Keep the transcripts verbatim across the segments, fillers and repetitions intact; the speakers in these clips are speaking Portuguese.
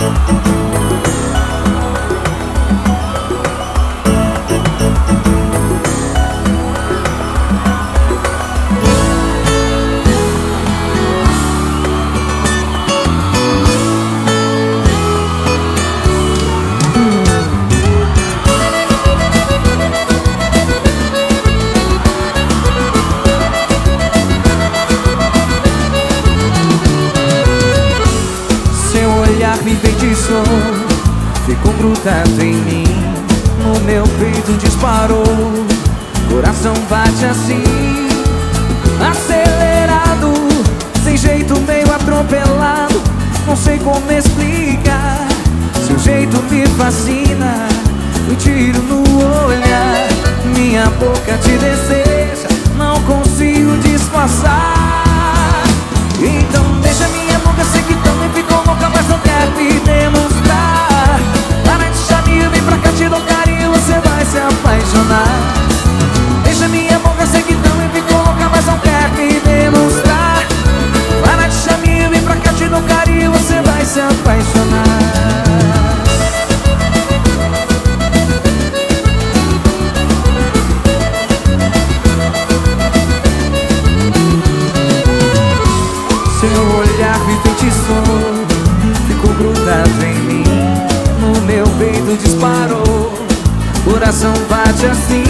Me enfeitiçou, ficou grudado em mim. No meu peito disparou, coração bate assim, acelerado, sem jeito, meio atropelado. Não sei como explicar, seu jeito me fascina. Um tiro no olhar, minha boca te deseja, não consigo disfarçar. Então deixa minha boca, sei que também ficou louca, mas não quer me demonstrar. Para de chamar, vem pra cá, te dou carinho, você vai se apaixonar. Deixa minha boca, sei que também ficou louca, mas não quer me demonstrar. Para de chamar, vem pra cá, te dou carinho, você vai se apaixonar. Seu olhar me enfeitiçou, ficou grudado em mim. No meu peito disparou, coração bate assim,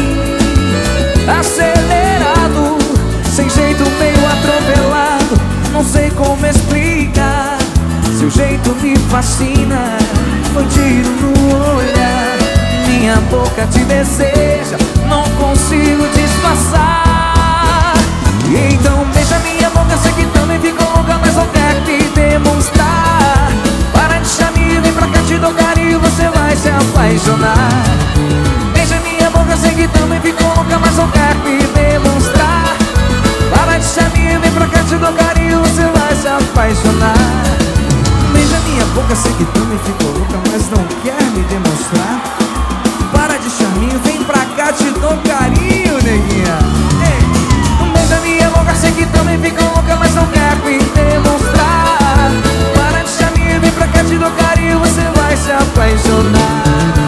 acelerado, sem jeito, meio atropelado. Não sei como explicar, seu jeito me fascina. Um tiro no olhar, minha boca te deseja, não consigo disfarçar. Então beija minha boca, sei que também ficou louca, mas não quer te demonstrar. Para de chamar, vem pra cá, te dou carinho, você vai se apaixonar. Beija minha boca, sei que também ficou louca, mas não quer me demonstrar. Para de chamar, vem pra cá, te dou carinho, você vai se apaixonar. Beija minha boca, sei que também ficou louca, mas não quer me demonstrar. Para de chamar, vem pra cá, te dou carinho, neguinha. Ei. Beija minha boca, sei que também ficou louca, mas não quer me demonstrar. Para de chamar, vem pra cá, te dou carinho, você vai se apaixonar.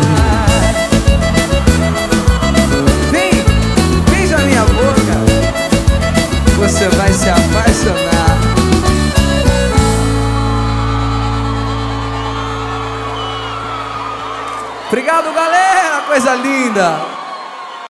Vem, beija minha boca, você vai se apaixonar. Obrigado, galera, coisa linda.